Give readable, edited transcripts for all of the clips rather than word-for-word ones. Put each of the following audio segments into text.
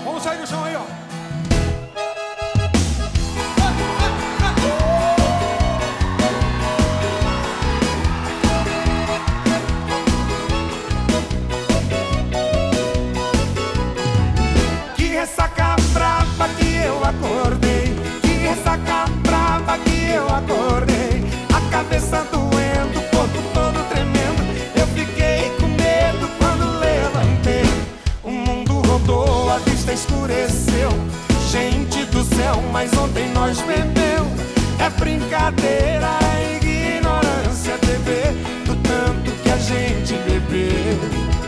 Vamos sair do chão aí, ó. Que ressaca brava que eu acordei. Que ressaca brava que eu acordei. A cabeça doendo, o corpo todo tremendo. Eu fiquei com medo quando levantei. O mundo rodou, a vista escureceu. Gente do céu, mas ontem nós bebeu. É brincadeira, é ignorância beber do tanto que a gente bebeu.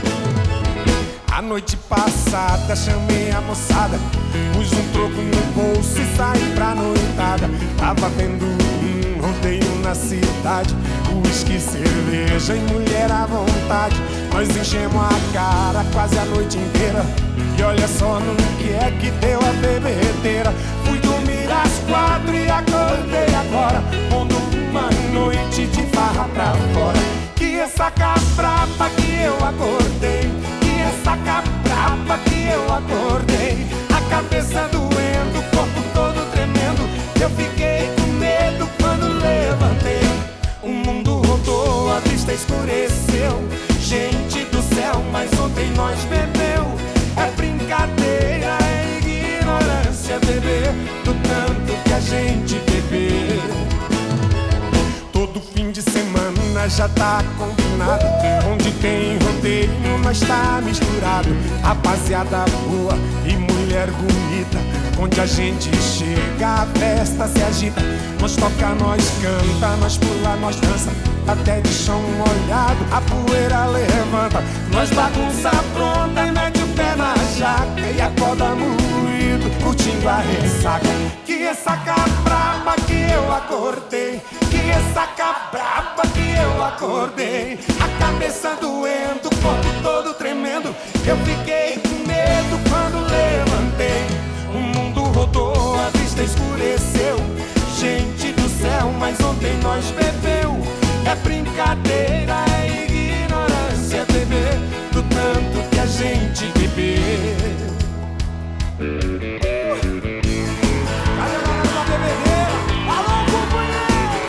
A noite passada chamei a moçada, pus um troco no bolso e saí pra noitada. Tava vendo um rodeio na cidade, uísque, cerveja e mulher à vontade. Nós enchemos a cara quase a noite inteira. E olha só no que é que deu a bebedeira. Fui dormir às 4 e acordei agora, pondo uma noite de farra pra fora. Que ressaca brava que eu acordei. Que ressaca brava que eu acordei. A cabeça doendo, o corpo todo tremendo. Eu fiquei com medo quando levantei. O mundo rodou, a vista escureceu. Gente do céu, mas ontem nós bebeu. É brincadeira, é ignorância beber do tanto que a gente bebeu. Todo fim de semana já tá combinado. Onde tem rodeio nós tá misturado. Rapaziada boa e mulher bonita. Onde a gente chega a festa se agita. Nós toca, nós canta, nós pula, nós dança. Até de chão molhado a poeira levanta. Nós bagunça pronta e mete o pé na jaca. E acorda moído, curtindo a ressaca. Que ressaca braba que eu acordei. Que ressaca braba que eu acordei. A cabeça doendo, o corpo todo tremendo. Eu fiquei com medo quando levantei. O mundo rodou, a vista escureceu. Gente do céu, mas ontem nós bebeu. É brincadeira, é ignorância beber do tanto que a gente bebeu. Cadê a bebedeira? Alô, companheiro!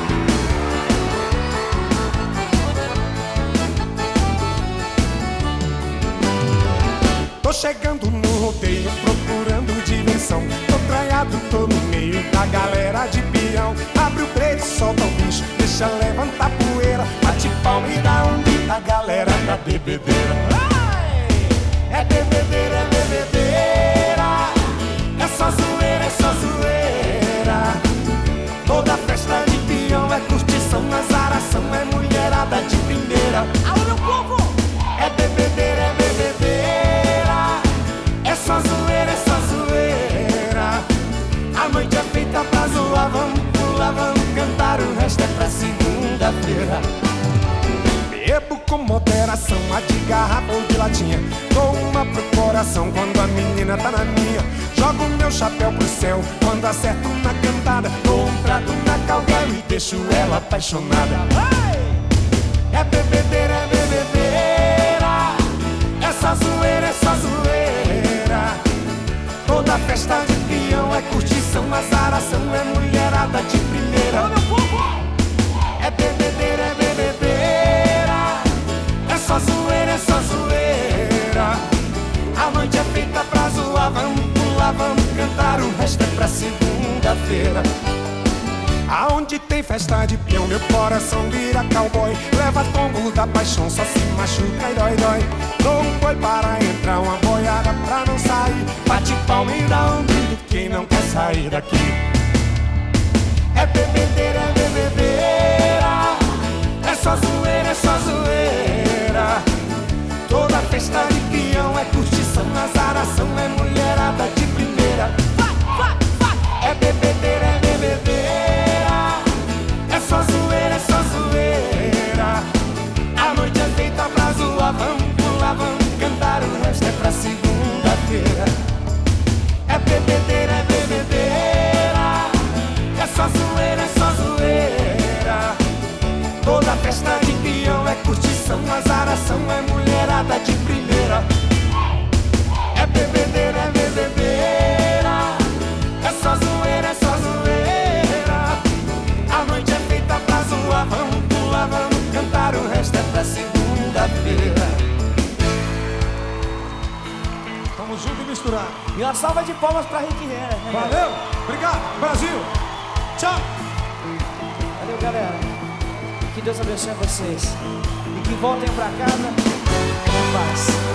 Tô chegando no rodeio, procurando diversão. Tô traiado, tô no meio da galera de peão. Abre o preto, solta o bicho, deixa levantar poeira. Bate palma e dá um grito a galera da bebedeira. É bebedeira, é bebedeira. É só zoeira, é só zoeira. Toda festa de peão é curtição, azaração, é mulherada de primeira. Alô, meu povo! É bebedeira, é bebedeira. É só zoeira, é só zoeira. A noite é feita pra zoar, vamos pular, vamos cantar. O resto é pra segunda-feira. Bebo com moderação, a de garrafa ou de latinha. Dou uma pro coração quando a menina tá na minha. Jogo meu chapéu pro céu quando acerto na cantada. Dou um trato na calguela e deixo ela apaixonada. É bebedeira, é bebedeira. É só zoeira, é só zoeira. Toda festa de peão é curtição, azaração, é mulherada de primeira. Alô, meu povo! É bebedeira, é bebedeira. É só zoeira, é só zoeira. A noite é feita pra zoar, vamos pular, vamos cantar. O resto é pra segunda-feira. Aonde tem festa de peão, meu coração vira cowboy. Leva tombo da paixão, só se machuca e dói, dói. Dou um boi para entrar, uma boiada pra não sair. Bate palma e dá um grito, quem não quer sair daqui. É bebedeira, é bebedeira. É só zoeira, é só zoeira. Toda festa de peão é curtição, azaração, é mulherada de primeira. É bebedeira, é bebedeira. É só zoeira, é só zoeira. A noite é feita pra zoar, vamos pular, vamos cantar. O resto é pra segunda-feira. É bebedeira, é bebedeira. É só zoeira, é só zoeira. Toda festa de peão é curtição, azaração, é mulherada de primeira. É bebedeira, é bebedeira. Tamo junto e misturado. E uma salva de palmas pra Rick Renner. Valeu, obrigado, Brasil. Tchau. Valeu, galera. Que Deus abençoe vocês. E que voltem pra casa em paz.